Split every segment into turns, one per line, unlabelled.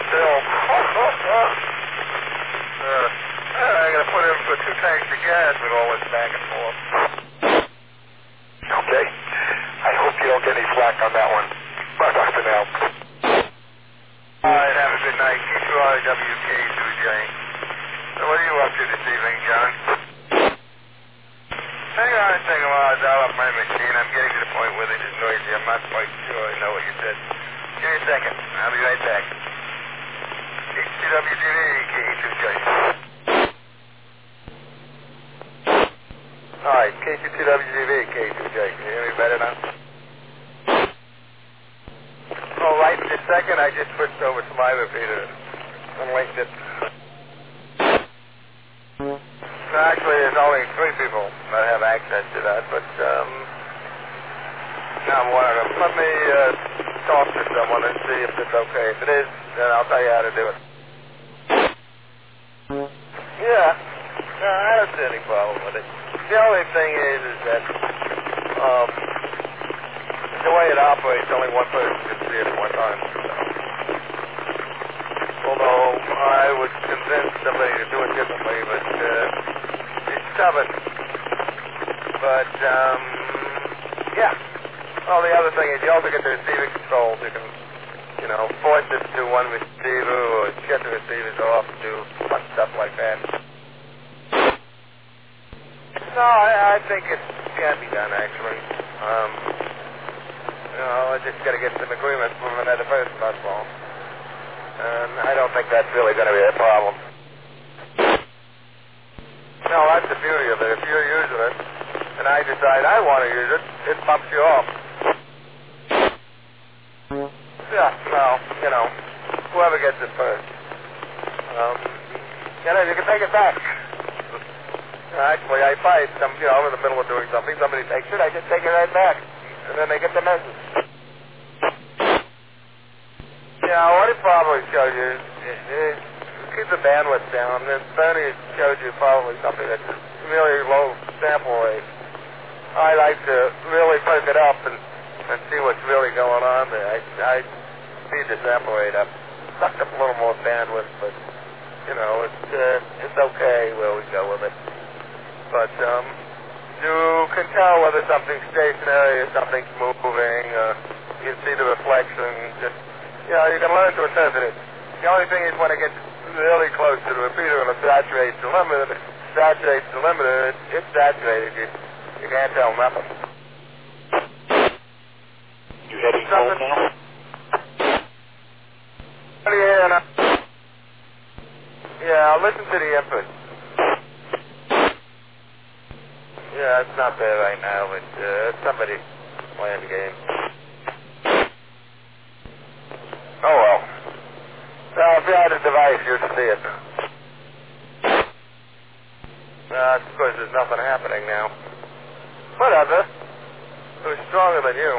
Bill. I gotta put in for 2 tanks of gas with all this back and forth.
Okay. I hope you don't get any flack on that one. Bye, Dr. Now.
All right, have a good night. K2RWK2J. So what are you up to this evening, John? Hang on a second while I dial up my machine. I'm getting to the point where this is noisy. I'm not quite sure I know what you said. Give me a second. I'll be right back. K2WTV, K2J. All right, K2WTV, K2J. Can you hear me better now? Oh, right this second, I just switched over to my repeater and linked it. Actually, there's only 3 people that have access to that, but I'm one of them. Let me talk to someone and see if it's okay. If it is, then I'll tell you how to do it. Yeah, no, I don't see any problem with it. The only thing is that the way it operates, only one person can see it at one time. Although I would convince somebody to do it differently, but it's stubborn. But, yeah. Well, the other thing is you also get the receiver controls. You can, force it to one receiver or get the receivers off and do fun stuff like that. No, I think it can be done, actually. I just got to get some agreement from another person, that's all. And I don't think that's really going to be a problem. No, that's the beauty of it. If you're using it, and I decide I want to use it, it bumps you off. Yeah, well, whoever gets it first. You can take it back. Actually, I fight some, I'm in the middle of doing something, somebody takes it, I just take it right back. And then they get the message. What it probably shows you is keep the bandwidth down. And Bernie showed you probably something that's really low sample rate. I like to really perk it up and see what's really going on there. I speed the sample rate up. Suck up a little more bandwidth, but, it's okay where we go with it. But, you can tell whether something's stationary or something's moving. You can see the reflection. You can learn to interpret it. The only thing is when it gets really close to the repeater and it saturates the limiter, it's saturated. You can't tell nothing.
You heading home now?
What do you hear now? Yeah, listen to the input. Yeah, it's not there right now, but somebody playing the game. Oh, well. So if you had a device, you'd see it. Of course, there's nothing happening now. Whatever. It was stronger than you.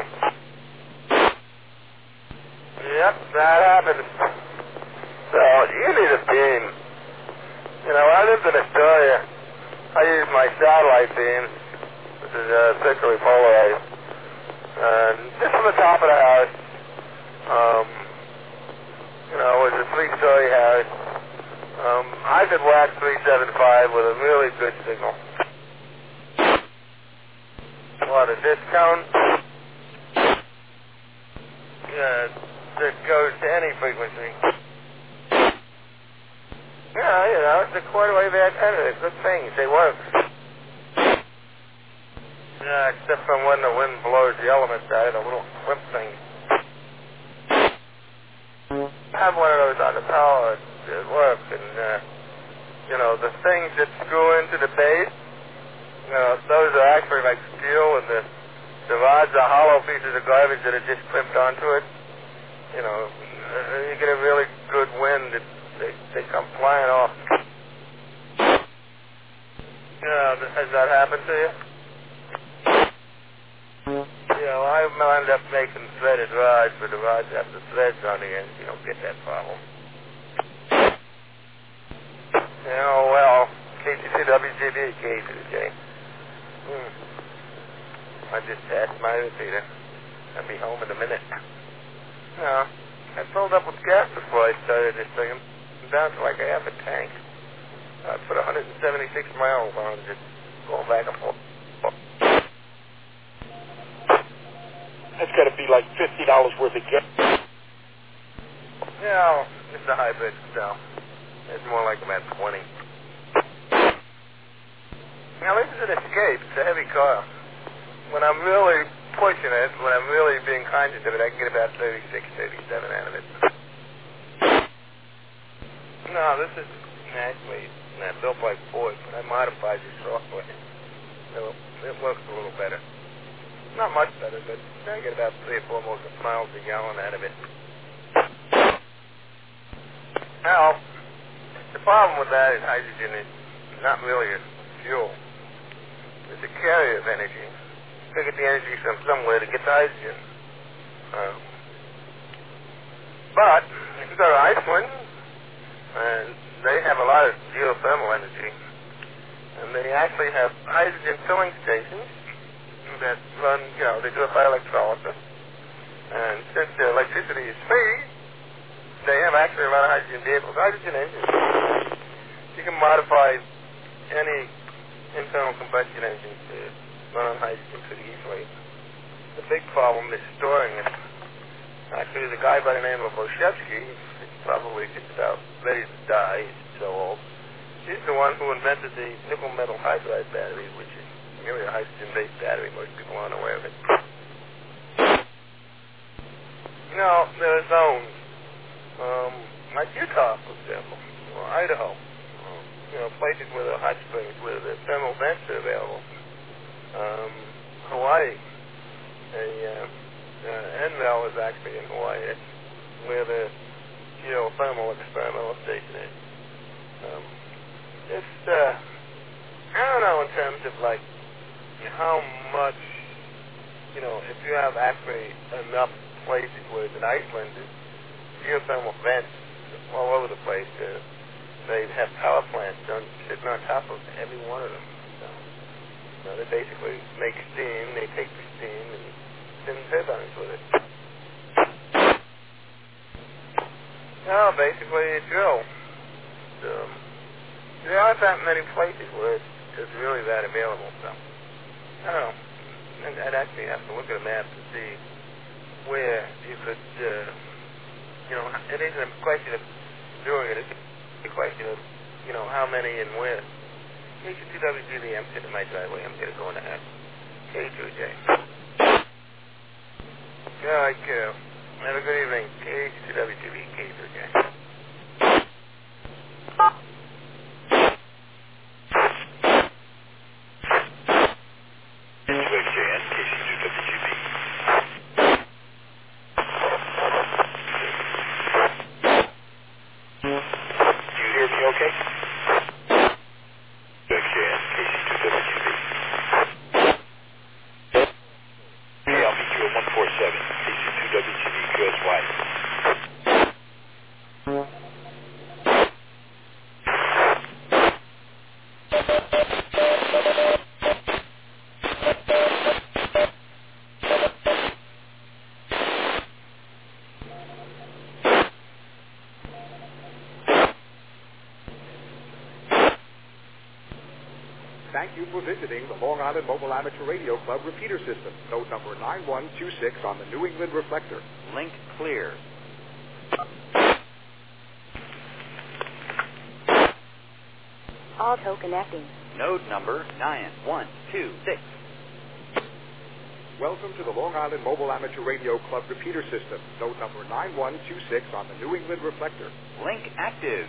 Yep, that happens. So, you need a beam. When I lived in Astoria, I used my satellite beam, which is circularly polarized. And just from the top of the house, it was a 3-story house. I could whack 375 with a really good signal. What, a discount? Yeah, that goes to any frequency. Yeah, it's a quarter-wave antenna. They're good things. They work. Yeah, except from when the wind blows the elements out of the little whip thing. I have one of those on the tower. It works. And, the things that screw into the base, those are actually like steel, and the rods are hollow pieces of garbage that are just clipped onto it. You get a really good wind, they come flying off. Has that happened to you? I wound up making threaded rods, but the rods have the threads on the end. You don't get that problem. Well, KTCWGB, K2J. I just passed my repeater. I'll be home in a minute. I filled up with gas before I started this thing. I'm down to like half a tank. I put 176 miles on just going back and forth.
That's got to be like $50 worth of gas.
Yeah, it's a hybrid cell. It's more like about 20. Now this is an Escape. It's a heavy car. When I'm really pushing it, when I'm really being conscious of it, I can get about 36, 37 out of it. No, this is actually built by Ford, but I modified the software. So it works a little better. Not much better, but I get about 3 or 4 more miles a gallon out of it. Now, the problem with that is hydrogen is not really a fuel. It's a carrier of energy. You get the energy from somewhere to get the hydrogen. But if you go to Iceland, and they have a lot of geothermal energy, and they actually have hydrogen filling stations that run, they do it by electrolysis. And since the electricity is free, they have actually a lot of hydrogen vehicles, hydrogen engines. You can modify any internal combustion engine to run on hydrogen pretty easily. The big problem is storing it. Actually, there's a guy by the name of Oshevsky, he's probably just about ready to die, he's so old. He's the one who invented the nickel metal hydride battery, which is really a hydrogen-based battery. Most people aren't aware of it. There are zones, like Utah, for example, or Idaho, places where there are hot springs, where the thermal vents are available. Hawaii, NMEL is actually in Hawaii. It's where the geothermal experimental station is. I don't know in terms of like how much, if you have actually enough places where in Iceland there's geothermal vents all over the place. They have power plants sitting on top of every one of them. So they basically make steam. They take the steam and spin turbines with it. Basically you drill. There aren't that many places where it's really that available. So I don't know. I'd actually have to look at a map to see where you could, it isn't a question of doing it. It's a question of, how many and where. KC2WGB, I'm sitting in my driveway. I'm going to go in the house. K2J. All right, have a good evening. KC2WGB, K2J.
Thank you for visiting the Long Island Mobile Amateur Radio Club repeater system. Node number 9126 on the New England Reflector.
Link clear.
Auto connecting.
Node number 9126.
Welcome to the Long Island Mobile Amateur Radio Club repeater system. Node number 9126 on the New England Reflector.
Link active.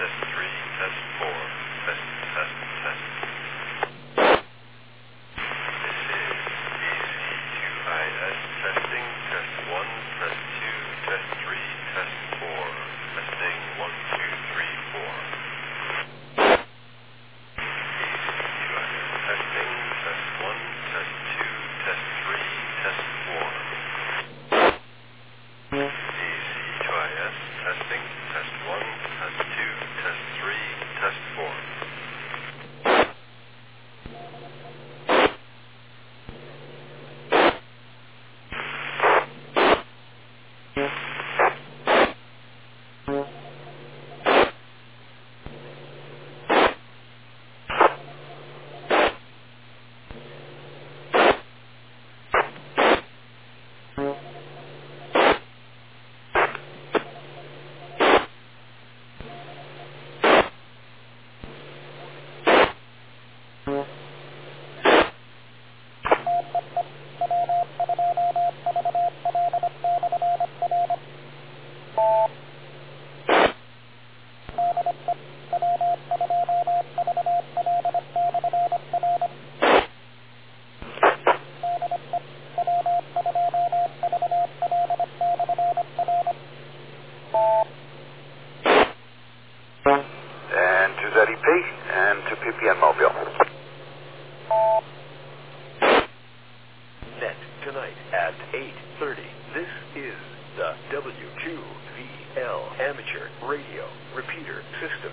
test 3, test 4, test, test, test. This is AC2IS testing, test 1, test 2, test 3, test 4, testing 1, 2, 3, 4. AC2IS testing, test 1, test 2, test 3, test 4. AC2IS testing, test 1, test 2, test 3, test 4.
And to ZEP and to PPN Mobile.
Net tonight at 8:30. This is the W2VL Amateur Radio Repeater System.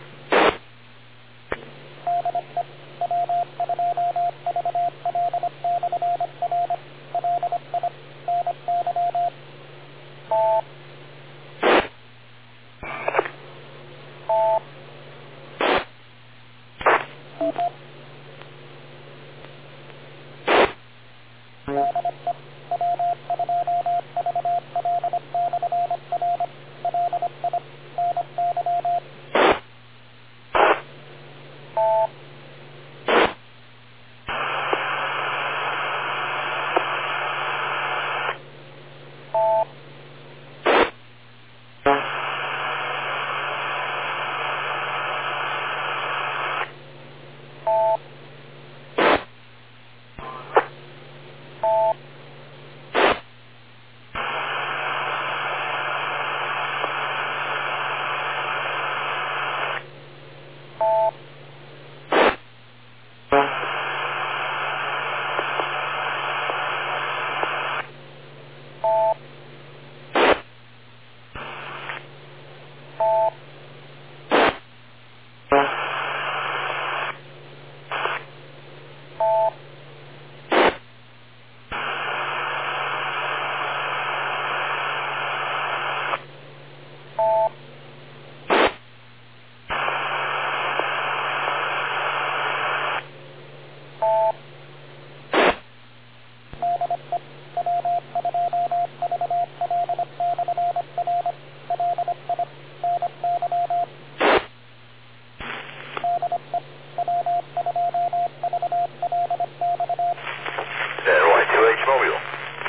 NY2H Mobile.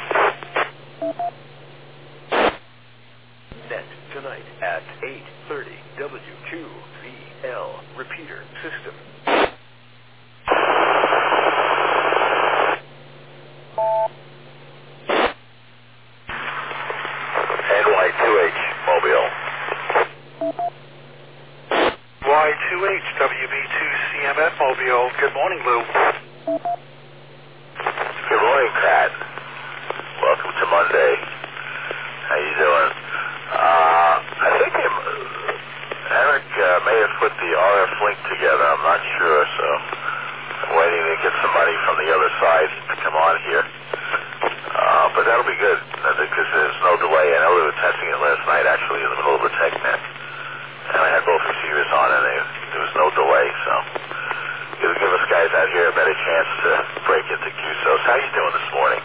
Net tonight at 8:30. W2VL Repeater System.
NY2H Mobile.
Y2H WB2CMF Mobile. Good morning, Lou.
Good morning, Pat. Welcome to Monday. How you doing? I think Eric may have put the RF link together. I'm not sure, so I'm waiting to get somebody from the other side to come on here. But that'll be good, because there's no delay. I know they were testing it last night, actually, in the middle of a tech net. And I had both receivers on, and there was no delay, so it'll give us guys out here a better chance to break into QSOs. How you doing this morning?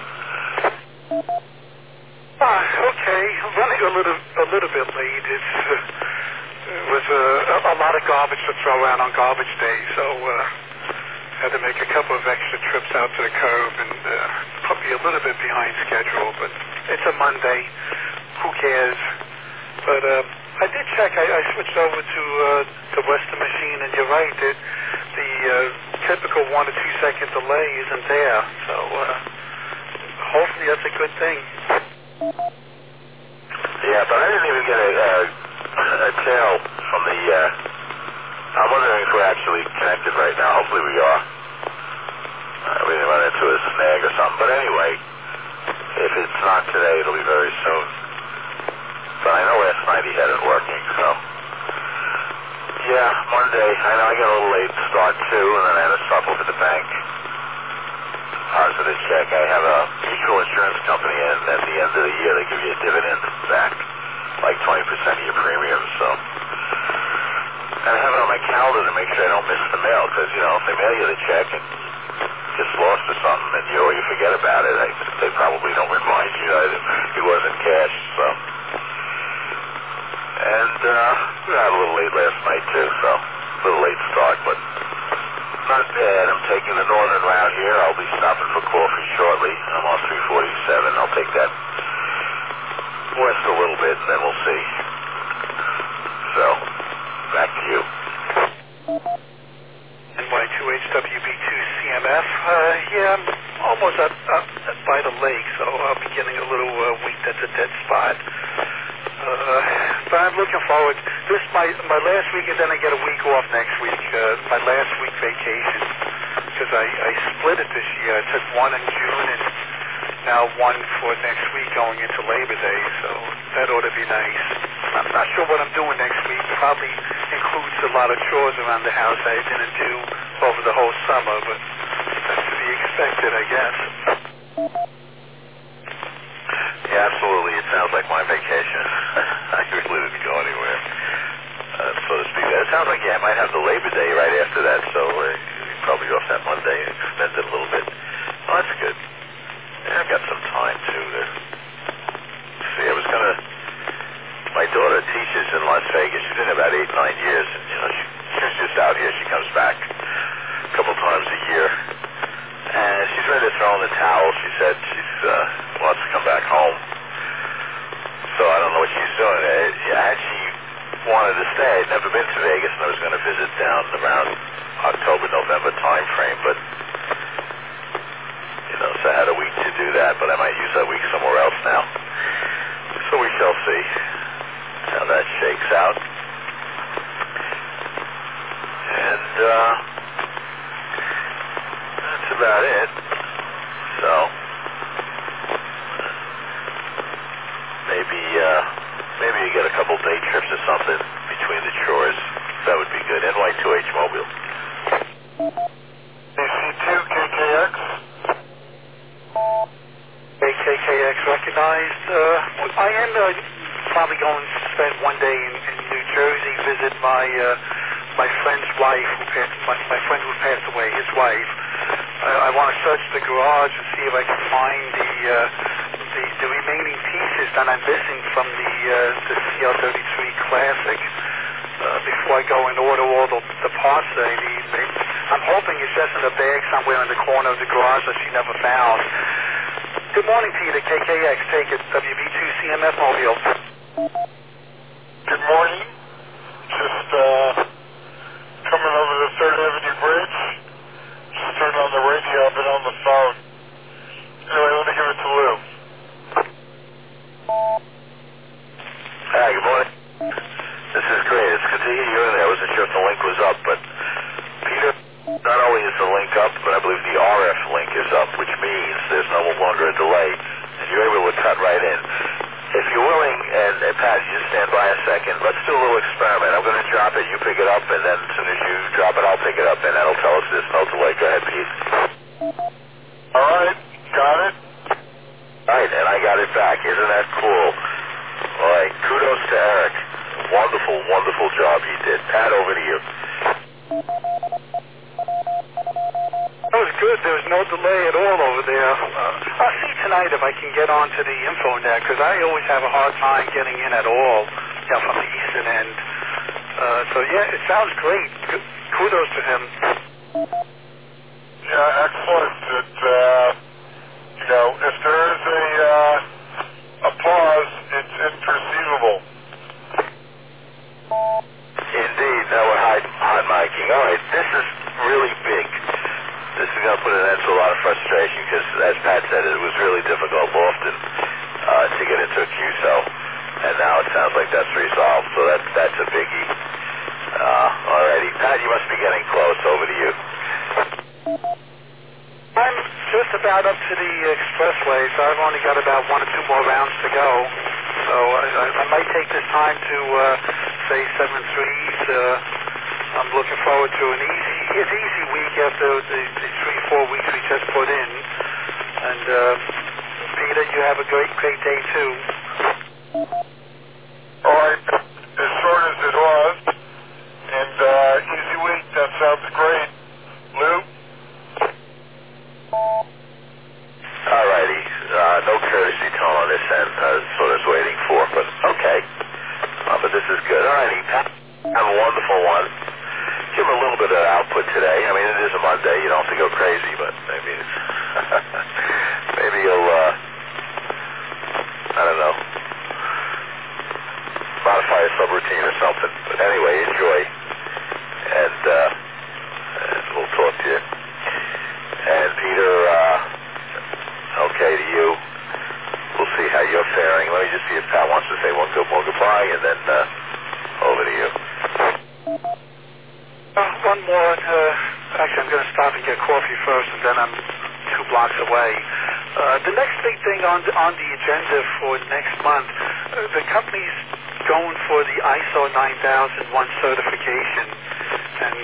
Okay. I'm running a little bit late. It was a lot of garbage to throw out on garbage day, so had to make a couple of extra trips out to the curb and put me a little bit behind schedule. But it's a Monday. Who cares? But I did check. I switched over to the Western machine, and you're right. The typical 1 to 2 second delay isn't there. So hopefully that's a good thing.
Yeah, but I didn't even get a tail from the... I'm wondering if we're actually connected right now. Hopefully we are. We didn't run into a snag or something. But anyway, if it's not today, it'll be very soon. But I know last night he had it working, so... Yeah, Monday, I know I got a little late start too, and then I had to stop over at the bank. Positive check. I have a mutual insurance company, and at the end of the year, they give you a dividend back, like 20% of your premium, so... And I have it on my calendar to make sure I don't miss the mail, because, you know, if they mail you the check and gets lost or something, and you forget about it, they probably don't remind you that it wasn't cash, so... And we got a little late last night, too, so a little late start, but not bad. I'm taking the northern route here. I'll be stopping for coffee shortly. I'm on 347. I'll take that west a little bit, and then we'll see. So, back to you.
NY2HWB2CMF. Yeah, I'm almost up by the lake, so I'll be getting a little weak. That's a dead spot. But I'm looking forward. This is my last week, and then I get a week off next week. My last week vacation, because I split it this year. I took one in June and now one for next week going into Labor Day, so that ought to be nice. I'm not sure what I'm doing next week. Probably includes a lot of chores around the house I didn't do over the whole summer, but that's to be expected, I guess.
Yeah, absolutely. It sounds like my vacation. I really didn't go anywhere, so to speak. It sounds like, yeah, I might have the Labor Day right after that, so probably off that Monday and extend it a little bit. Well, that's good. Yeah, I've got some time, too, to see. I was going to... My daughter teaches in Las Vegas. She's been about 8, 9 years, and, you know, she's just out here. She comes back a couple times a year. And she's ready to throw in the towel. She said she wants to come back home. So I don't know what she's doing. She wanted to stay. I'd never been to Vegas, and I was going to visit down around October, November time frame. But, you know, so I had a week to do that. But I might use that week somewhere else now. So we shall see how that shakes out. And that's about it. So maybe you get a couple day trips or something between the chores. That would be good. NY2H Mobile.
DC2 KKX.
KKX recognized. I am probably going to spend one day in New Jersey, visit my friend's wife, my friend who passed away, his wife. I want to search the garage and see if I can find the remaining pieces that I'm missing from the CL33 Classic before I go and order all the parts that I need. I'm hoping it's just in a bag somewhere in the corner of the garage that she never found. Good morning, Peter. KKX, take it. WB2CMF Mobile.
Good morning. Just coming over the 3rd Avenue Bridge. Just turned on the radio. I've been on the phone. Anyway, let me give it to Lou.
Hi, good morning. This is great. It's good to hear you in there. I wasn't sure if the link was up, but Peter, not only is the link up, but I believe the RF link is up, which means there's no longer a delay, and you're able to cut right in. If you're willing, and Pat, you just stand by a second, let's do a little experiment. I'm going to drop it, you pick it up, and then as soon as you drop it, I'll pick it up, and that'll tell us there's no delay. Go ahead, Pete.
All right. Got it?
All right, and I got it back. Isn't that cool? All right, kudos to Eric. Wonderful, wonderful job he did. Pat, over to you.
That was good. There was no delay at all over there. I'll see tonight if I can get onto the InfoNet, because I always have a hard time getting in at all, you know, from the eastern end. So, yeah, it sounds great. Kudos to him.
Yeah, excellent. You know, if there is a pause, it's imperceivable.
Indeed, now we're hot micing. All right, this is really big. This is going to put an end to a lot of frustration because, as Pat said, it was really difficult often to get into a QSO, and now it sounds like that's resolved, so that's a biggie. All righty. Pat, you must be getting close. Over to you.
I'm just about up to the expressway, so I've only got about 1 or 2 more rounds to go. So I might take this time to say 7-3s. I'm looking forward to an easy week after the 3-4 weeks we just put in. And Peter, you have a great day too.
All right, as short as it was, and easy week. That sounds great, Lou.
All righty. No courtesy tone on this end. That's what I was waiting for, but okay. But this is good. All righty. Pat, have a wonderful one. Give him a little bit of output today. I mean, it is a Monday. You don't have to go crazy, but maybe maybe you'll, I don't know, modify a subroutine or something. But anyway, enjoy. And we'll talk to you. And Peter, okay to you. We'll see how you're faring. Let me just see if Pat wants to say one goodbye, and then over to you.
One more. Actually, I'm going to stop and get coffee first, and then I'm 2 blocks away. The next big thing on the agenda for next month, the company's going for the ISO 9001 certification, and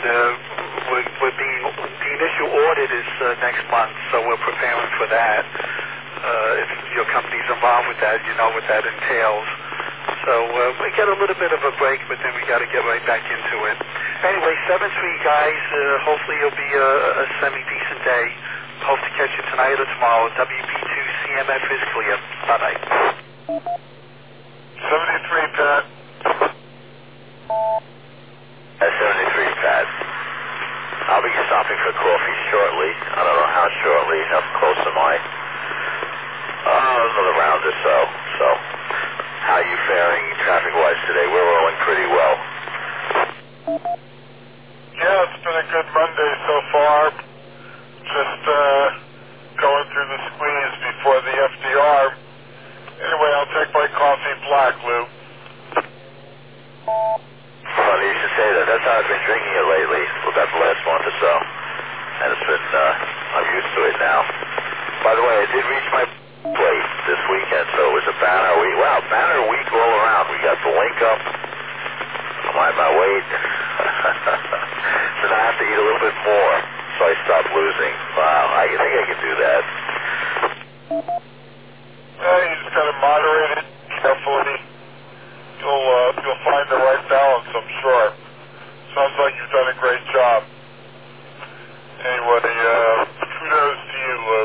the initial audit is next month, so we're preparing for that. If your company's involved with that, you know what that entails. So we get a little bit of a break, but then we got to get right back into it. Anyway, 7-3, guys. Hopefully it'll be a semi-decent day. Hope to catch you tonight or tomorrow. WB2 CMF is clear. Bye-bye.
73, Pat.
73, Pat. I'll be stopping for coffee shortly. I don't know how shortly. How close am I? Another round or so. So, how are you faring traffic-wise today? We're rolling pretty well.
Yeah, it's been a good Monday so far. Just going through the squeeze before the FDR. Anyway, I'll take my coffee black, Lou.
Funny you should say that. That's how I've been drinking it lately, for about the last month or so. And it's been, I'm used to it now. By the way, I did reach my plate this weekend, so it was a banner week. Wow, banner week all around. We got the link up. I'm on my weight. So now I have to eat a little bit more, so I stop losing. Wow, I think I can do that.
You just got to moderate it carefully. You'll find the right balance, I'm sure. Sounds like you've done a great job. Anyway, kudos to you, Lou.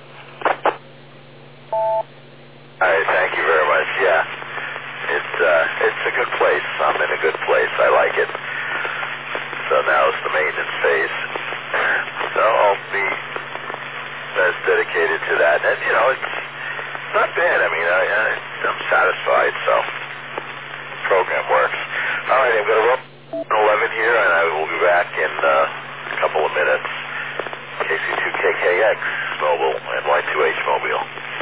All right, thank you very much. Yeah, it's a good place. I'm in a good place. I like it. So now it's the maintenance phase. So I'll be as dedicated to that. And you know, it's not bad. I mean, I'm satisfied. So the program works. All right, I'm going to run 11 here, and I will be back in a couple of minutes. KC2KKX Mobile and Y2H Mobile.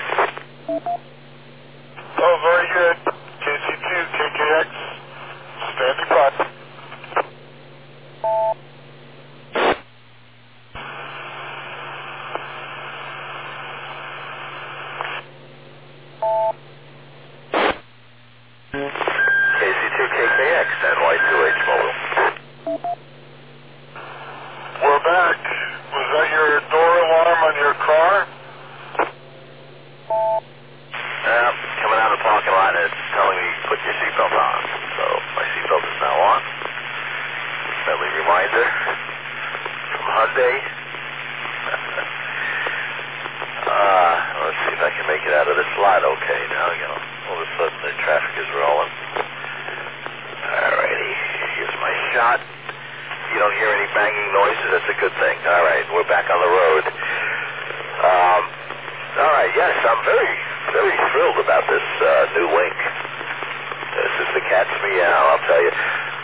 Oh, very good. KC2, KKX, standing by.
KC2KKX and Y2H Mobile.
We're back. Was that your door alarm on your car?
Coming out of the parking lot and it's telling me put your seatbelt on. So my seatbelt is now on. Friendly reminder from Hyundai. Let's see if I can make it out of this lot okay now. You know, all of a sudden the traffic is rolling. Alrighty, here's my shot. You don't hear any banging noises, that's a good thing. Alright, we're back on the road. Alright, yes, I'm very, very thrilled about this new link. This is the cat's meow, I'll tell you.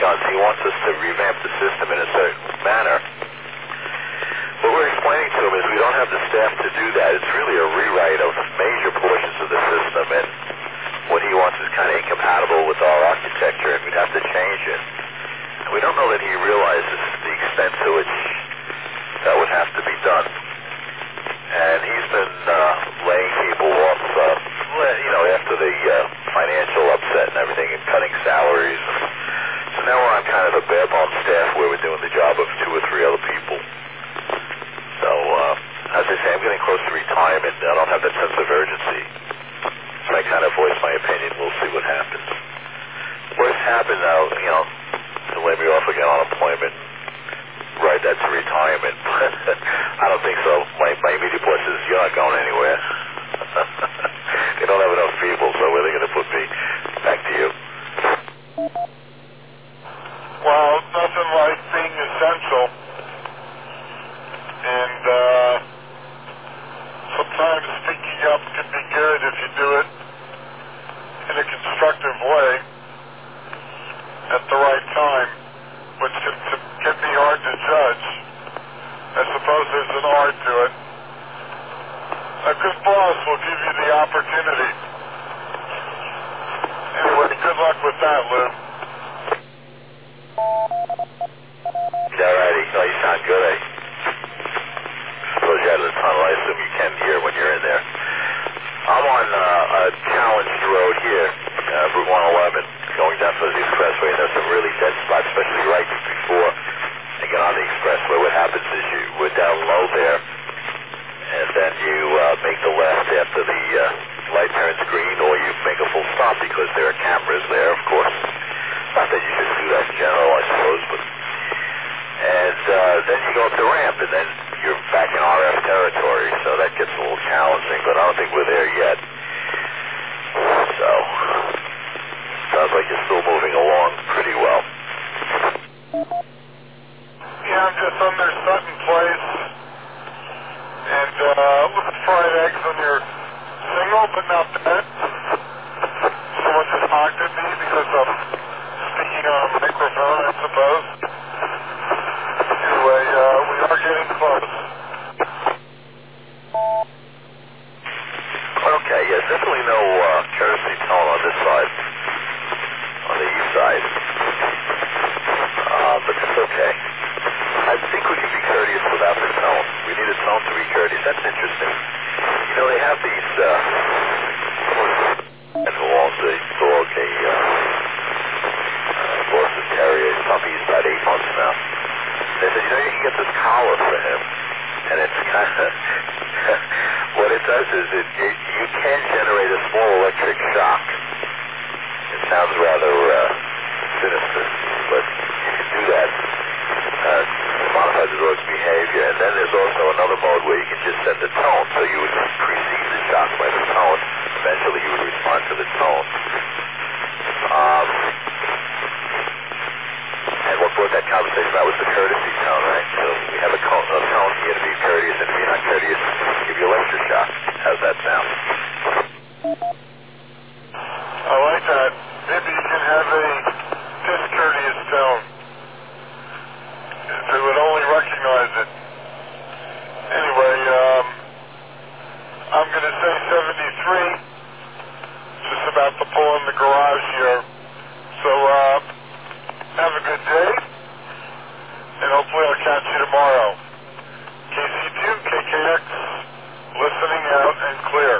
guns. He wants us to revamp the system in a certain manner. What we're explaining to him is we don't have the staff to do that. It's really a rewrite of major portions of the system, and what he wants is kind of incompatible with our architecture, and we'd have to change it. And we don't know that he realizes the extent to which that would have to be done. And he's been laying people off, after the financial upset and everything, and cutting salaries. So now we're on kind of a bare bones staff where we're doing the job of 2 or 3 other people. So, as I say, I'm getting close to retirement. I don't have that sense of urgency. So I kind of voice my opinion. We'll see what happens. Worst happened now, to lay me off again on employment. Right, that's retirement. I don't think so. My immediate boss says, you're not going anywhere. They don't have enough people, so where are they going to put me? Back to you.
Well, nothing like being essential. And sometimes speaking up can be good if you do it in a constructive way at the right time, which can be hard to judge. I suppose there's an art to it. A good boss will give you the opportunity. Anyway, good luck with that, Lou.
Alrighty. Oh, you sound good, eh? Suppose you're out of the tunnel. I assume you can hear when you're in there. I'm on a challenged road here, Route 111, going down to the expressway, and there's some really dead spots, especially right before you get on the expressway. What happens is we're down low there, and then you make the left after the light turns green, or you make a full stop because there are cameras there, of course. Not that you should do that in general, I suppose, but... And then you go up the ramp, and then you're back in RF territory, so that gets a little challenging, but I don't think we're there yet. So, sounds like you're still moving along pretty well.
Yeah, I'm just under Sutton Place, and looking fried eggs on your single, but not bad. Someone just honked at me because I'm speaking on a microphone, I suppose. Anyway, we are getting close.
Okay, yes, definitely no courtesy tone on this side, on the east side. But it's okay. I think we can be courteous without the tone. We need a tone to be courteous. That's interesting. They have these, the dog, a Boston Terrier puppy, he's about 8 months now. They said, you can get this collar for him, and it's kind of, what it does is you can generate a small electric shock. It sounds rather sinister, but you can do that. Modify the dog's behavior, and then there's also another mode where you can just set the tone, so you would precede the shock by the tone. Eventually you would respond to the tone. And what brought that conversation about was the courtesy tone, right? So we have a tone here to be courteous, and if you're not courteous, give you electric shock. How's that sound?
I like that. Maybe you can have a discourteous tone. They would only recognize it. Anyway, I'm going to say 73. Just about to pull in the garage here. So, have a good day. And hopefully I'll catch you tomorrow. KC2, KKX, listening out and clear.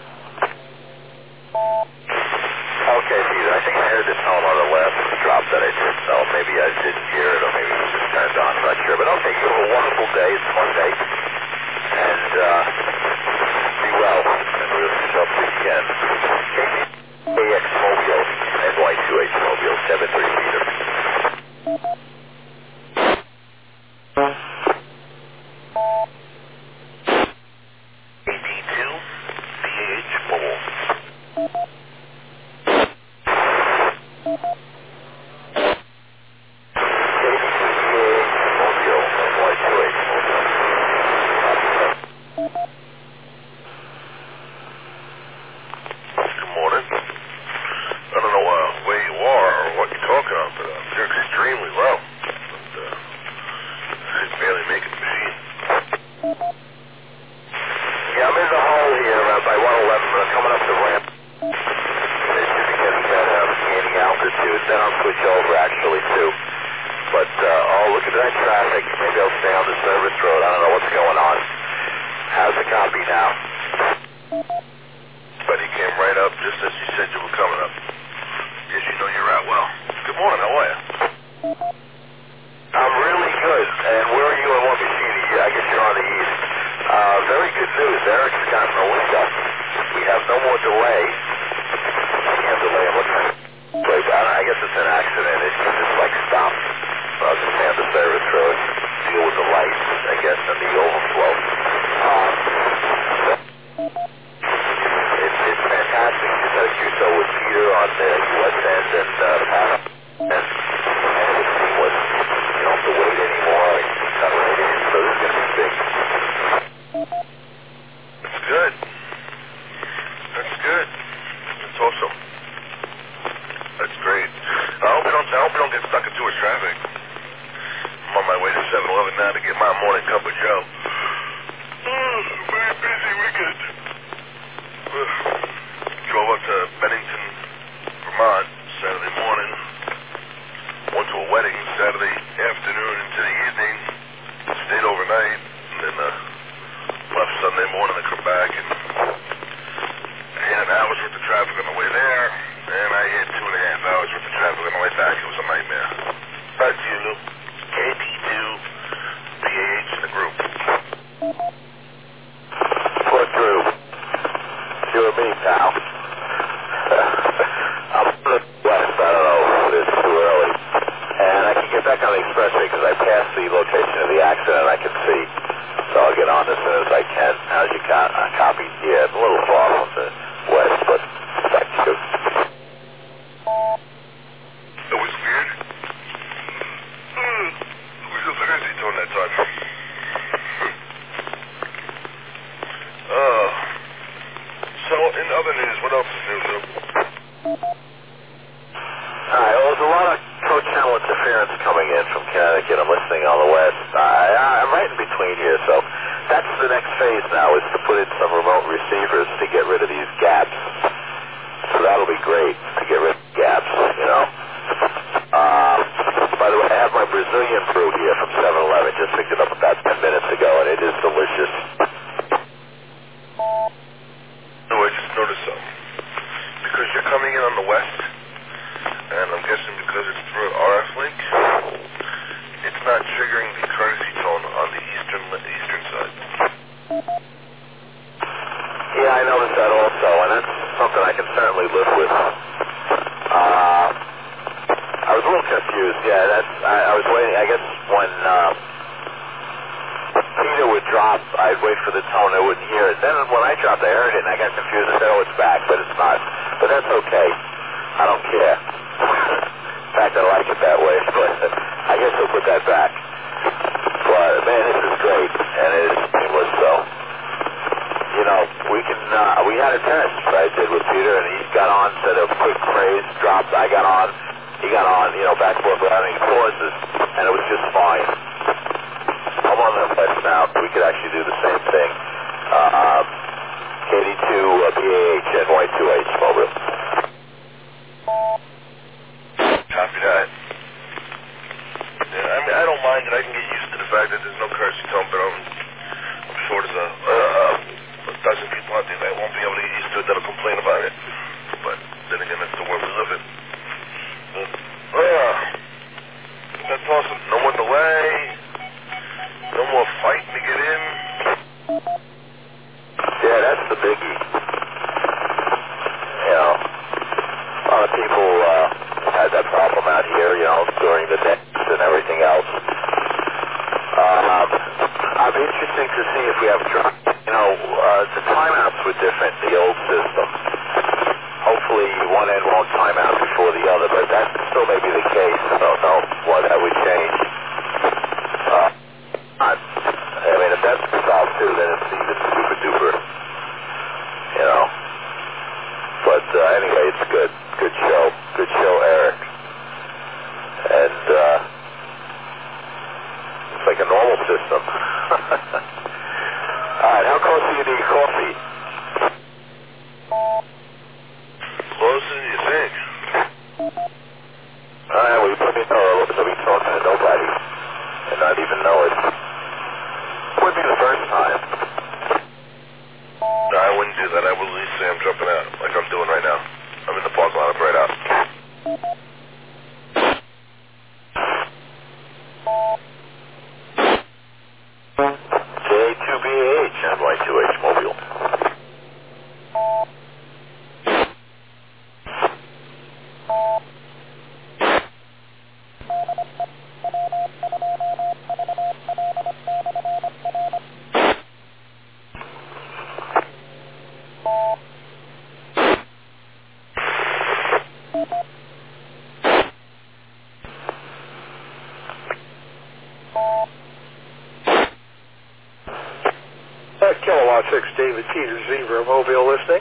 Okay, Peter, I think I heard the tone on the last drop that I did, so maybe I didn't hear it, or maybe it was just turned on, I'm not sure. But okay, you have a wonderful day, it's Monday, and be well, and we'll talk to you again. KX Mobile, NY2H Mobile, 73 Peter. AD2, DH Mobile. Mobile, NY2H Mobile. then I'll switch over actually too. But, look at that traffic. Maybe I'll stay on the service road. I don't know what's going on. How's the copy now?
But he came right up just as you said you were coming up. Yes, you know you're out well. Good morning, how are you?
I'm really good. And where are you on what machine? I guess you're on the east. Very good news. Eric's gotten the link up. We have no more delay. I'm looking at it. I guess it's an accident. It just like stopped. I'll just stay on the service road, deal with the lights, I guess, and the overflow. It's fantastic. Just had a QSO with Peter on the west end and it was seamless. You don't have to wait anymore. I can cut right in. So this is going to be big.
That's good. That's good. That's awesome. That's great. I hope you don't get stuck in tourist traffic. I'm on my way to 7-Eleven now to get my morning cup of Joe. Very busy weekend. Drove up to Bennington, Vermont, Saturday morning. Went to a wedding Saturday afternoon into the evening. Stayed overnight, and then left Sunday morning to come back. And I had an hour's worth of traffic on the way there, and I had 2.5 hours worth of traffic on the way back. It was a nightmare. Back to you, Lou. KP2, PAH in the group.
What group? You and me, pal. I'm on the west. I don't know. It's too early. And I can get back on the expressway because I passed the location of the accident. I can see. So I'll get on as soon as I can. How's your copy? Yeah, it's a little far from the west, but back to you.
It was weird. We feel crazy during that time. So, in other news, what else is new, Lou?
Alright, well, there's a lot of co-channel interference coming in from Connecticut. I'm listening on the west. I'm right in between here, so that's the next phase now, is to put in some remote receivers to get rid of these gaps. So that'll be great, to get rid of gaps, you know. By the way, I have my Brazilian brew here from 7-Eleven. Just picked it up about 10 minutes ago, and it is delicious.
No, I just noticed something. Because you're coming in on the west, and I'm guessing because it's through an RF link, it's not triggering the courtesy tone on the eastern side.
Yeah, I noticed that also, and that's something I can certainly live with. I was a little confused. Yeah, I was waiting. I guess when Peter would drop, I'd wait for the tone. I wouldn't hear it. Then when I dropped, I heard it, and I got confused. I said, "Oh, it's back," but it's not. But that's okay. I don't care. In fact, I like it that way. But I guess I'll put that back. But man, this is great, and it is seamless. So, you know, we had a test I did with Peter, and he got on, said a quick phrase, dropped. I got on. He got on, you know, back and forth without any pauses, and it was just fine. I'm on the west now, so we could actually do the same thing. KD2 PAH NY2H, over.
Copy that. Yeah, I mean, I don't mind it. I can get used to the fact that there's no courtesy tone, but I'm sure there's a dozen people out there that won't be able to get used to it that'll complain about it. But then again, that's the world we live in. That's awesome. No more delay. No more fighting to get in.
Yeah, that's the biggie. You know, a lot of people had that problem out here, you know, during the dance and everything else. I'd be interesting to see if we have, you know, the timeouts were different in the old system. Hopefully one end won't time out before the other, but that still may be the case. I don't know why that would change. I mean, if that's resolved too, then it's even super duper, you know. But anyway, it's good. Good show. Good show, Eric. And it's like a normal system. All right, how close do you need coffee?
Closer than you think.
Kilowatt 6, David Peter Zebra, Mobile listening.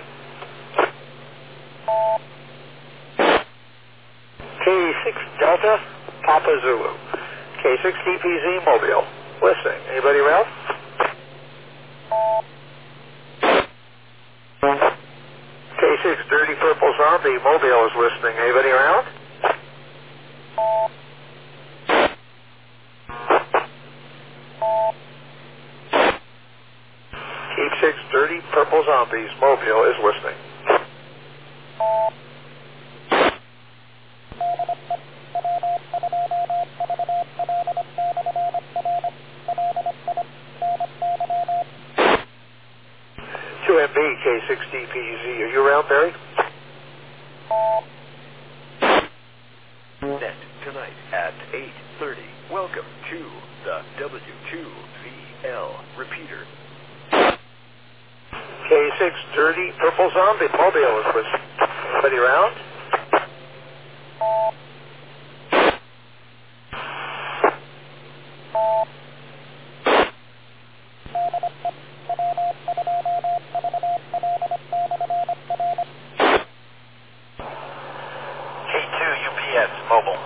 K6 Delta, Papa Zulu. K6 DPZ, Mobile. Listening. Anybody around? K6 Dirty Purple Zombie, Mobile is listening. Anybody around? K6 Dirty Purple Zombies, Mobile is listening. QMB, K6 DPZ. Are you around, Barry?
Net tonight at 8:30. Welcome to the W2VL repeater.
K6 Dirty Purple Zombie, Mobile is listening. Anybody around?
K2 UPS Mobile.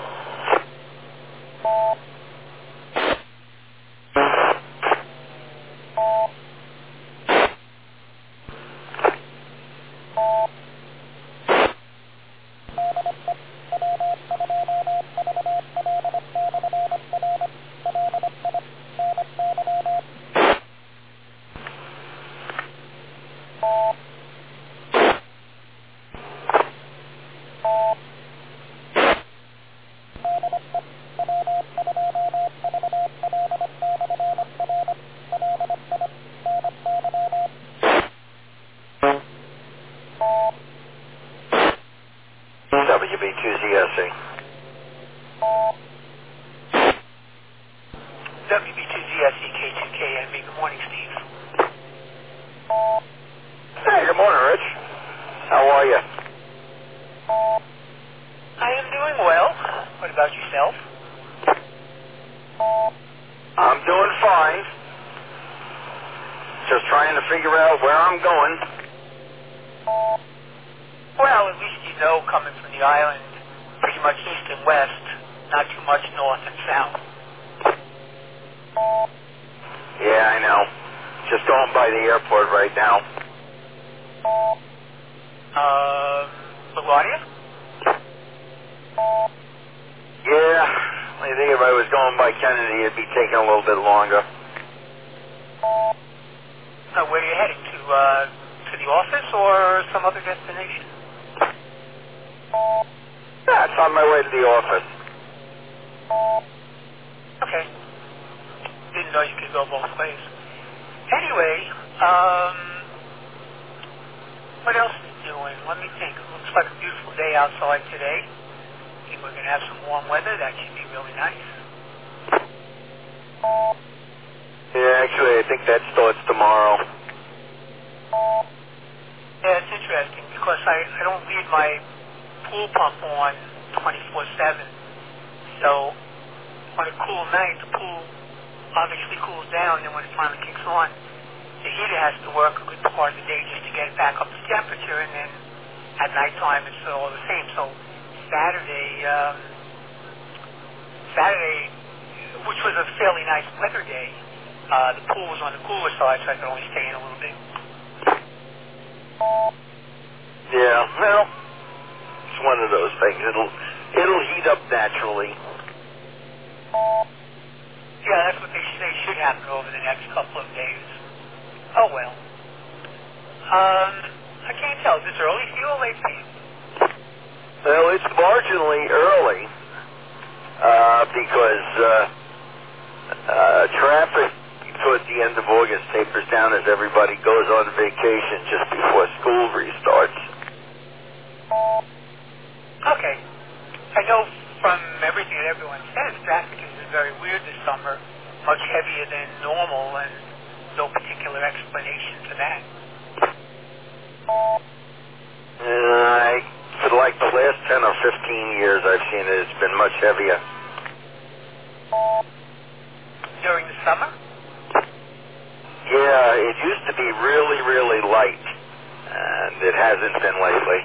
WB2ZSE.
WB2ZSE K2KMB. Good morning, Steve.
Hey, good morning, Rich. How are you?
I am doing well. What about yourself?
I'm doing fine. Just trying to figure out where I'm going.
Well, at least you know coming from the island, pretty much east and west, not too much north and south.
Yeah, I know. Just going by the airport right now.
LaGuardia?
Yeah, I think if I was going by Kennedy, it'd be taking a little bit longer.
Where are you heading? To the office or some other destination?
Yeah, it's on my way to the office.
Okay. Didn't know you could go both ways. Anyway, what else are you doing? Let me think. It looks like a beautiful day outside today. I think we're going to have some warm weather. That should be really nice.
Yeah, actually, I think that starts tomorrow.
Yeah, it's interesting because I don't leave my pool pump on 24/7. So on a cool night, the pool obviously cools down, and when it finally kicks on, the heater has to work a good part of the day just to get it back up to temperature, and then at nighttime it's all the same. So Saturday, which was a fairly nice weather day, the pool was on the cooler side, so I could only stay in a little bit.
Yeah, well, it's one of those things. It'll heat up naturally.
Yeah, that's what they say should happen over the next couple of days. Oh well. I can't tell. Is this early for you or late for you?
Well, it's marginally early because traffic towards the end of August tapers down as everybody goes on vacation just before school restarts.
Okay. I know from everything that everyone says, traffic has been very weird this summer, much heavier than normal, and no particular explanation for that.
For but like the last 10 or 15 years I've seen it, it's been much heavier.
During the summer?
Yeah, it used to be really, really light, and it hasn't been lately.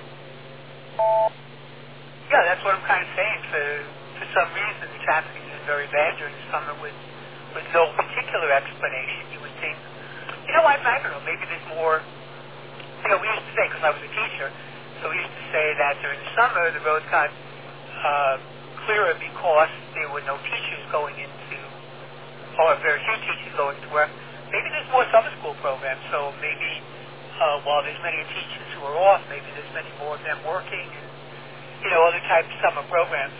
Yeah, that's what I'm kind of saying. For some reason, the traffic has been very bad during the summer with no particular explanation. You would think, you know, I don't know, maybe there's more. You know, we used to say, because I was a teacher, so we used to say that during the summer the roads got clearer because there were no teachers going into, or very few teachers going to work. Maybe there's more summer school programs, so maybe while there's many teachers who are off, maybe there's many more of them working, and, you know, other types of summer programs.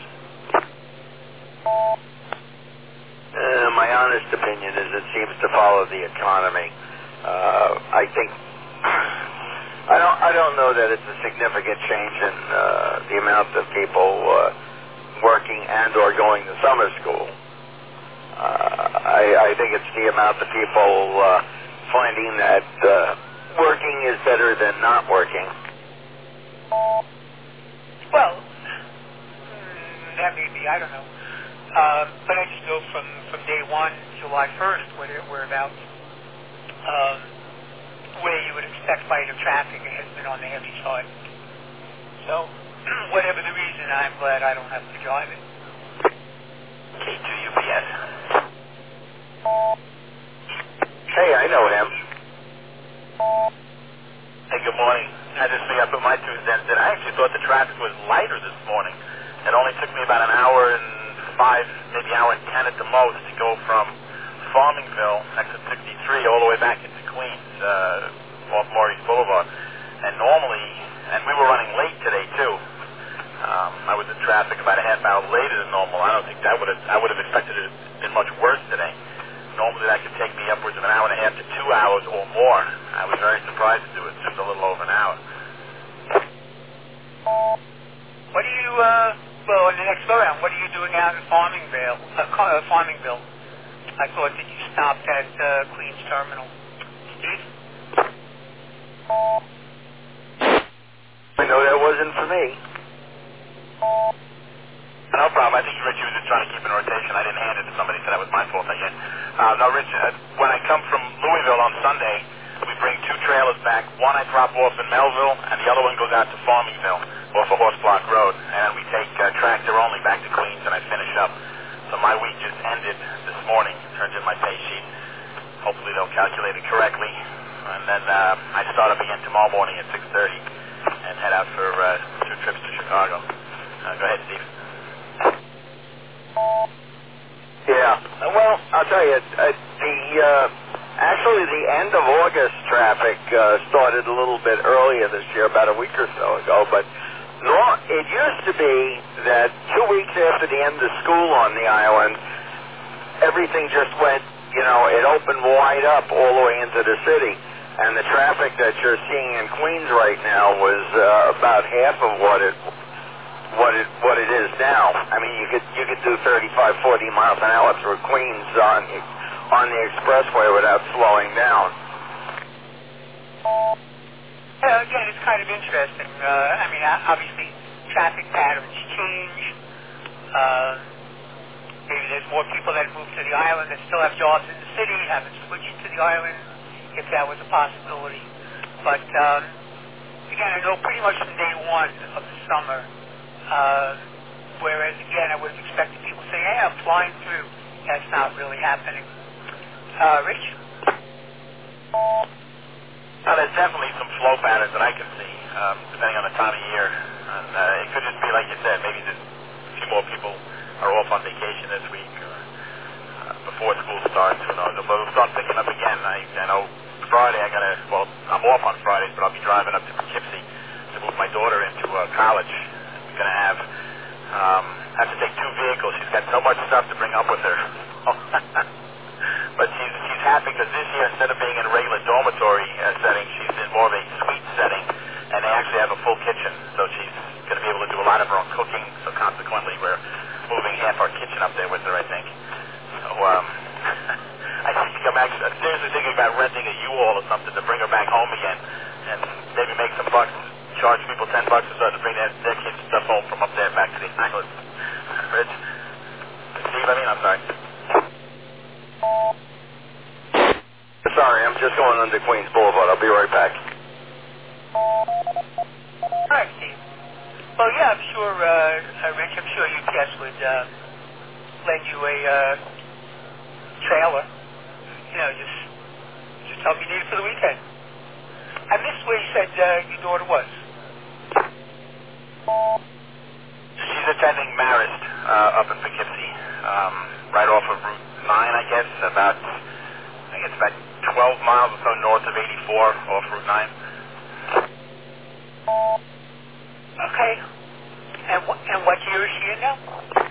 My honest opinion is it seems to follow the economy. I think I don't know that it's a significant change in the amount of people working and or going to summer school. I think it's the amount of people finding that working is better than not working.
Well, that may be, I don't know. But I just know from day one, July 1st, whereabouts, where you would expect lighter traffic, it has been on the heavy side. So, whatever the reason, I'm glad I don't have to drive it.
K2UPS.
Hey, I know him.
Hey, good morning. I just think I put my 2 cents in. I actually thought the traffic was lighter this morning. It only took me about an hour and 5, maybe hour and 10 at the most to go from Farmingville, exit 63, all the way back into Queens, off Maurice Boulevard. And normally, and we were running late today too. I was in traffic about a half hour later than normal. I don't think I would have expected it been much worse today. Normally that could take me upwards of an hour and a half to 2 hours or more. I was very surprised to do it. Just a little over an hour.
What do you, well, in the next go-round, what are you doing out in Farmingville? I thought that you stopped at Queens Terminal. Steve?
I know that wasn't for me.
No problem. I think Richie was just trying to keep in rotation. I didn't hand it to somebody, so that was my fault, I guess. No, Rich, when I come from Louisville on Sunday, we bring 2 trailers back. One I drop off in Melville, and the other one goes out to Farmingville off of Horse Block Road. And we take tractor only back to Queens, and I finish up. So my week just ended this morning. Turned in my pay sheet. Hopefully they'll calculate it correctly. And then I start up again tomorrow morning at 6:30 and head out for 2 trips to Chicago. Go ahead, Steve.
Yeah. Well, I'll tell you, actually the end of August traffic started a little bit earlier this year, about a week or so ago, but it used to be that 2 weeks after the end of school on the island, everything just went, you know, it opened wide up all the way into the city. And the traffic that you're seeing in Queens right now was about half of what it is now. I mean, you could do 35, 40 miles an hour through Queens on the expressway without slowing down.
Yeah, again, it's kind of interesting. I mean, obviously, traffic patterns change. Maybe there's more people that move to the island that still have jobs in the city, haven't switched to the island, if that was a possibility. But, again, I know pretty much from day one of the summer, whereas, again, I would have expected people to say, hey, I'm flying through. That's not really happening. Rich?
There's definitely some flow patterns that I can see, depending on the time of year. And it could just be, like you said, maybe just a few more people are off on vacation this week or before school starts. Who knows? But we'll start picking up again. I know Friday I'm off on Fridays, but I'll be driving up to Poughkeepsie to move my daughter into college. We're going to have to take 2 vehicles. She's got so much stuff to bring up with her. But she's happy because this year, instead of being in a regular dormitory setting, she's in more of a suite setting, and they actually have a full kitchen, so she's going to be able to do a lot of her own cooking, so consequently we're moving half our kitchen up there with her, I think. So I think I'm actually seriously thinking about renting a U-Haul or something to bring her back home again, and maybe make some bucks, charge people $10 or so to bring
going under Queens Boulevard. I'll be right back.
All right, Steve. Well, yeah, I'm sure, Rich, I'm sure UPS would lend you a trailer. You know, just tell me you need it for the weekend. I missed where you said your daughter was.
She's attending Marist up in Poughkeepsie, right off of Route 9, I guess. I think it's about 12 miles or so north of 84 off Route 9.
Okay. And what year is she in now?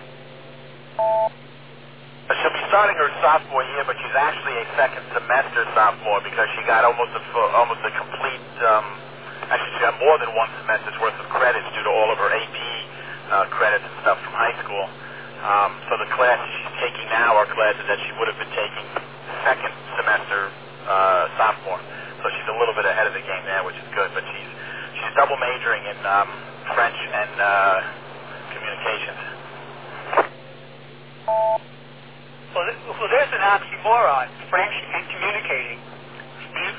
She'll be starting her sophomore year, but she's actually a second semester sophomore because she got almost a complete. Actually, she got more than one semester's worth of credits due to all of her AP credits and stuff from high school. So the classes she's taking now are classes that she would have been taking second semester sophomore. So she's a little bit ahead of the game there, which is good. But she's double majoring in French and communications.
Well, there's an oxymoron, French and communicating. Steve?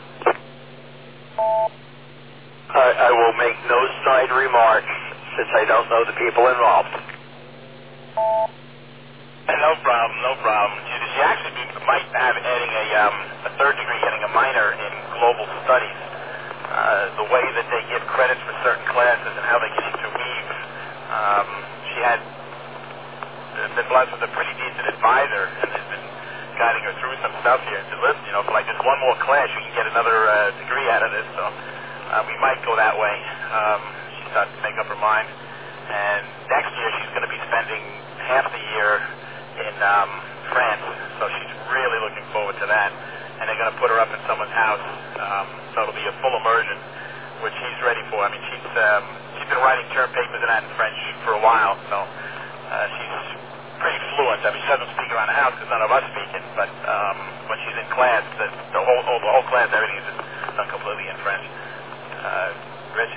I will make no side remarks since I don't know the people involved.
No problem. She actually might have adding a third degree, getting a minor in global studies. The way that they give credits for certain classes and how they can interweave. She had been blessed with a pretty decent advisor and has been guiding her through some stuff here. And said, listen, you know, for like just one more class, you can get another degree out of this. So we might go that way. She started to make up her mind. And next year, she's going to be spending half the year in France. So she's really looking forward to that. And they're going to put her up in someone's house. So it'll be a full immersion, which she's ready for. I mean, she's been writing term papers and that in French for a while. So she's pretty fluent. I mean, she doesn't speak around the house because none of us speak it. But when she's in class, the whole class, everything is just done completely in French. Rich?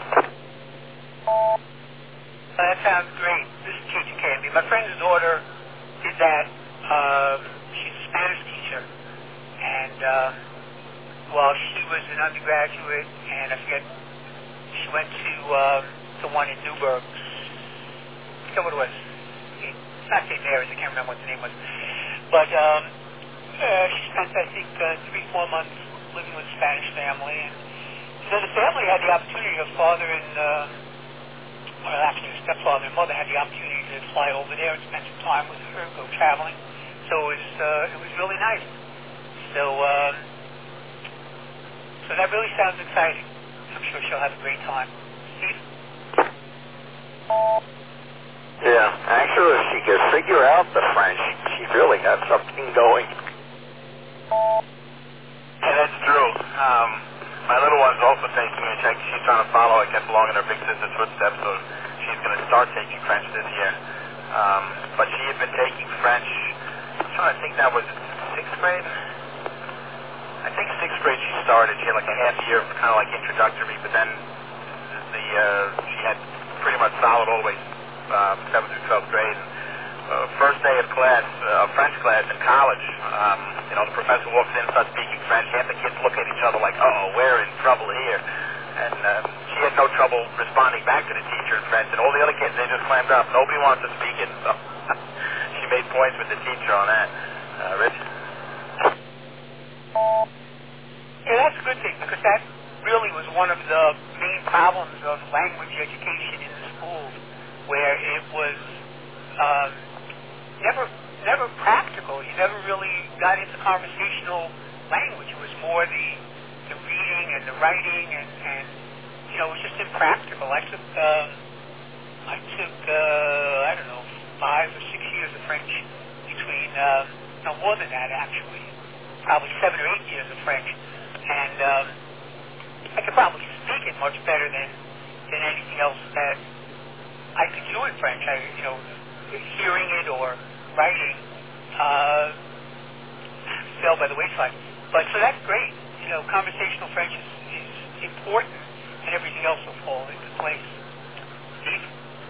That sounds great. This is Teacher Candy. My friend's daughter did that. She's a Spanish teacher. And while she was an undergraduate, and I forget, she went to the one in Newburgh. I forget what it was. It's not St. Mary's. I can't remember what the name was. But she spent, I think, 3-4 months living with a Spanish family. And so the family had the opportunity, her father and, well, actually her stepfather and mother had the opportunity to fly over there and spend some time with her, go traveling. So it was really nice. So that really sounds exciting. I'm sure she'll have a great time. Steve?
Yeah, actually, if she could figure out the French, she really got something going.
Yeah, that's true. My little one's also taking a check. She's trying to follow, I guess, along in her big sister's footsteps, so she's going to start taking French this year. But she had been taking French, I'm trying to think, that was 6th grade? I think 6th grade she started. She had like a half year, kind of like introductory, but then she had pretty much solid all the way 7th through 12th grade. First day of class, French class in college, you know, the professor walks in, starts speaking French, and the kids look at each other like, uh-oh, we're in trouble here. And she had no trouble responding back to the teacher in French, and all the other kids, they just clammed up. Nobody wants to speak it, so she made points with the teacher on that. Rich?
Yeah, that's a good thing, because that really was one of the main problems of language education in the schools, where it was never practical. You never really got into conversational language. It was more the reading and the writing, and you know, it was just impractical. I took I don't know, 5 or 6 years of French between no more than that actually, probably 7 or 8 years of French, and I could probably speak it much better than anything else that I could do in French. You know, hearing it or writing fell by the wayside. But so that's great. You know, conversational French is important, and everything else will fall into place. Steve?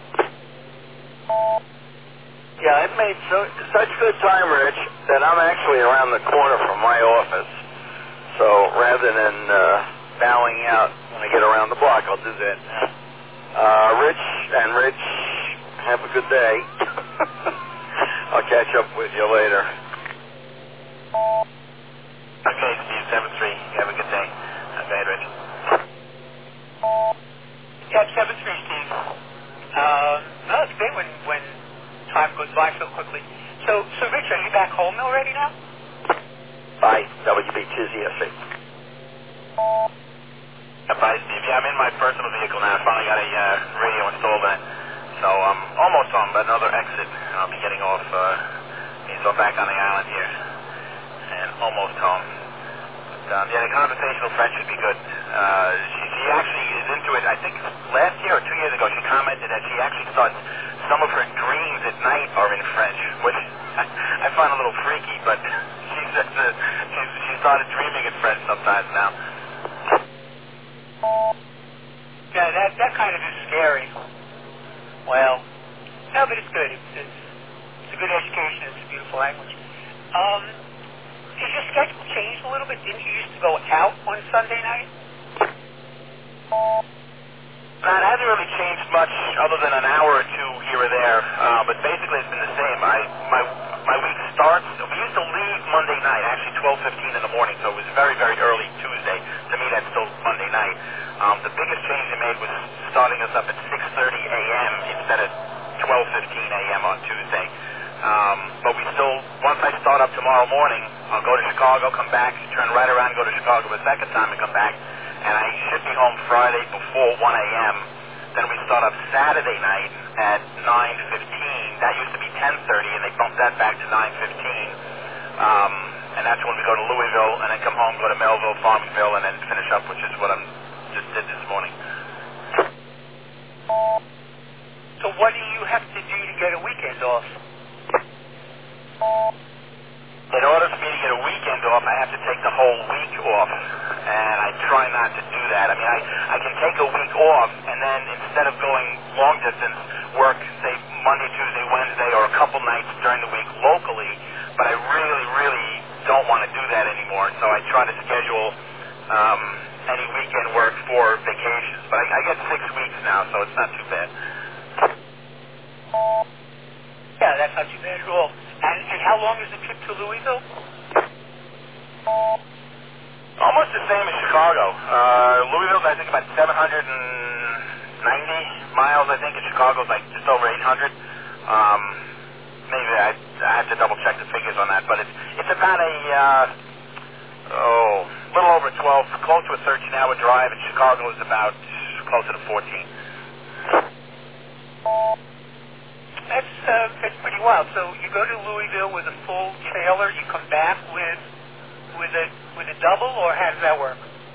Yeah, I've made such good time, Rich, that I'm actually around the corner from my office. So rather than bowing out when I get around the block, I'll do that. Rich, have a good day. I'll catch up with you later.
Okay, Steve, 7-3. You have a good day. Okay, Rich.
Yeah, 7-3, Steve. No, it's great when time goes by so quickly. So Rich, are you back home already now?
Bye, WBTZSC.
Bye, Steve. Yeah, I'm in my personal vehicle now. I finally got a radio installed in it. So I'm almost home, but another exit. I'll be getting off, so back on the island here. And almost home. But, yeah, the conversational French should be good. She actually is into it. I think last year or 2 years ago, she commented that she actually thought some of her dreams at night are in French, which I find a little freaky, but she says she started dreaming in French sometimes now.
Yeah, that kind of is scary. Well, no, but it's good. It's a good education. It's a beautiful language. Is your schedule changed a little bit? Didn't you used to go out on Sunday night?
It hasn't really changed much other than an hour or two here or there, but basically it's been the same. My week starts, we used to leave Monday night, actually 12:15 in the morning, so it was very, very early Tuesday. To me, that's still Monday night. The biggest change they made was starting us up at 6:30 a.m. instead of 12:15 a.m. on Tuesday. But we still, once I start up tomorrow morning, I'll go to Chicago, come back, turn right around, go to Chicago a second time and come back, and I should be home Friday before 1 a.m. Then we start up Saturday night at 9:15. That used to be 10:30, and they bumped that back to 9:15. And that's when we go to Louisville, and then come home, go to Melville, Farmingville, and then finish up, which is what I just did this morning.
So what do you have to do to get a weekend off?
In order for me to get a weekend off, I have to take the whole week off, and I try not to do that. I mean, I can take a week off, and then instead of going long distance, work, say, Monday, Tuesday, Wednesday, or a couple nights during the week locally, but I really, really don't want to do that anymore, so I try to schedule any weekend work for vacations. But I get 6 weeks now, so it's not too bad.
Yeah, that's not too bad at all. And how long is the trip to Louisville?
Almost the same as Chicago. Louisville's, I think, about 790 miles, I think, and Chicago's like just over 800. Maybe I have to double check the figures on that, but it's about a little over 12, close to a 13-hour drive, and Chicago is about closer to 14.
That's pretty wild. So you go to Louisville with a full trailer, you come back with a double, or how does that work?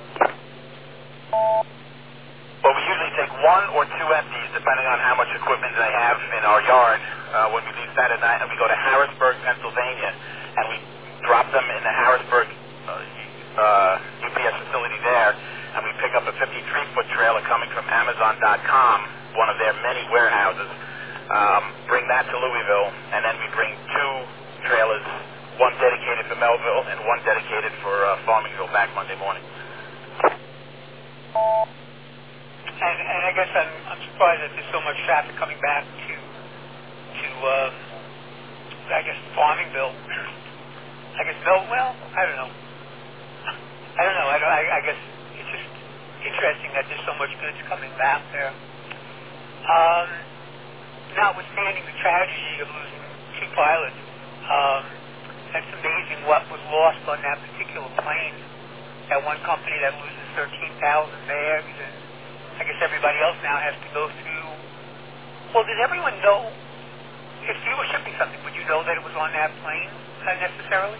Well, we usually take one or two empties, depending on how much equipment they have in our yard. When we leave Saturday night, and we go to Harrisburg, Pennsylvania, and we drop them in the Harrisburg UPS facility there, and we pick up a 53-foot trailer coming from Amazon.com, one of their many warehouses. Bring that to Louisville, and then we bring two trailers, one dedicated for Melville and one dedicated for Farmingville back Monday morning.
And I guess I'm surprised that there's so much traffic coming back to I guess Farmingville. I guess I don't know. I guess it's just interesting that there's so much goods coming back there. Notwithstanding the tragedy of losing two pilots, that's amazing what was lost on that particular plane. That one company that loses 13,000 bags, and I guess everybody else now has to go through. Well, did everyone know? If you were shipping something, would you know that it was on that plane necessarily?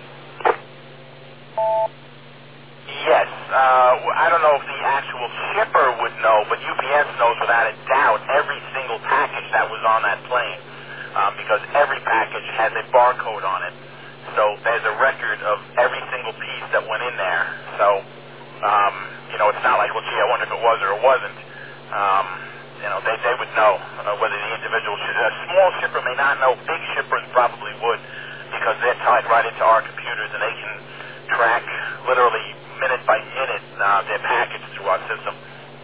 Yes. I don't know if the actual shipper would know, but UPS knows without a doubt every single package that was on that plane, because every package has a barcode on it. So there's a record of every single piece that went in there. So, it's not like, well, gee, I wonder if it was or it wasn't. They would know whether the individual a small shipper may not know. Big shippers probably would, because they're tied right into our computers, and they can track literally minute system.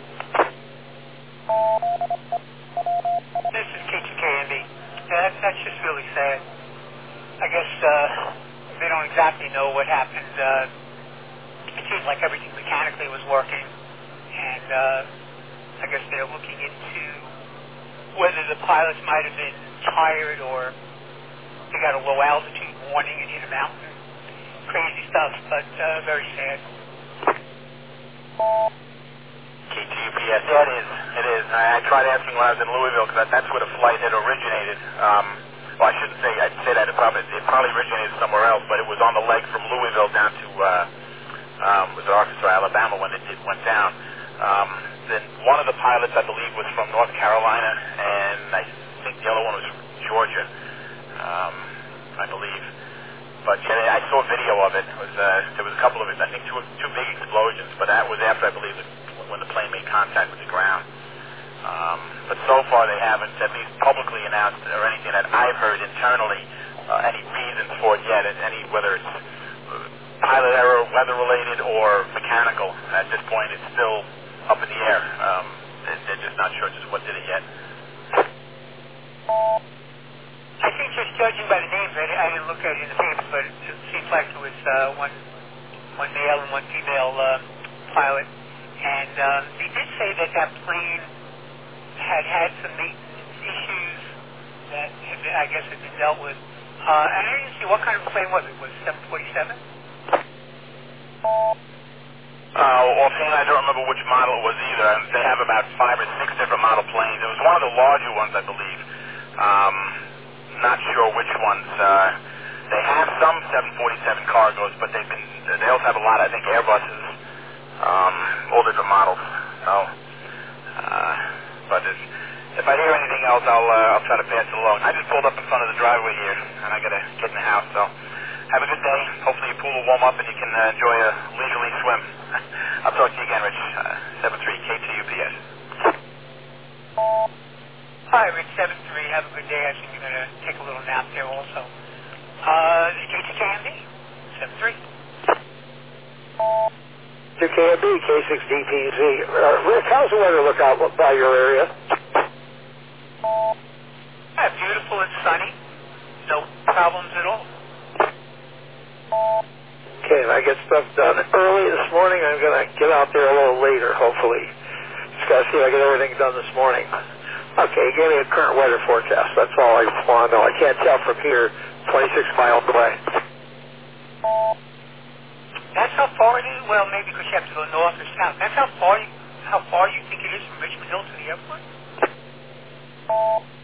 This is K2KMB. Yeah, that's just really sad. I guess they don't exactly know what happened. It seems like everything mechanically was working, and I guess they're looking into whether the pilots might have been tired or they got a low altitude warning and hit a mountain. Crazy stuff, but very sad.
KTUPS, yeah, it is. I tried asking when I was in Louisville because that's where the flight had originated. Well, I shouldn't say, I'd say that it probably originated somewhere else, but it was on the leg from Louisville down to, was it Arkansas, Alabama when it went down. Then one of the pilots, I believe, was from North Carolina, and I think the other one was from Georgia, I believe. But yeah, I saw video of it. There was a couple of it. I think two big explosions, but that was after, I believe, when the plane made contact with the ground. But so far they haven't, at least publicly announced, or anything that I've heard internally, any reasons for it yet, whether it's pilot error, weather-related, or mechanical. At this point, it's still up in the air. They're just not sure just what did it yet.
I think just judging by the names, I didn't look at it in the papers, but it seems like there was one male and one female pilot. And they did say that plane had some maintenance issues that I guess had been dealt with. And I didn't see what kind of plane was it. Was it 747?
Offhand, I don't remember which model it was either. They have about 5 or 6 different model planes. It was one of the larger ones, I believe. Not sure which ones. They have some 747 cargos, but they also have a lot, I think, Airbuses, all different models. So, but if I hear anything else, I'll try to pass it along. I just pulled up in front of the driveway here, and I gotta get in the house. So, have a good day. Hopefully your pool will warm up and you can enjoy a leisurely swim. I'll talk to you again, Rich. 73 KTUPS.
Hi, Rich 73. Have a good day. I think you're going to take a little nap there also. This is KTKMB 73.
KTKMB K6DPZ. Rick, how's the weather look out by your area?
Yeah, beautiful and sunny. No problems at all.
Okay, and I get stuff done early this morning. I'm going to get out there a little later, hopefully. Just got to see if I get everything done this morning. Okay, give me a current weather forecast. That's all I want to know. I can't tell from here, 26 miles away.
That's how far it is? Well, maybe because you have to go north or south. That's how far you think it is from Richmond Hill to the airport?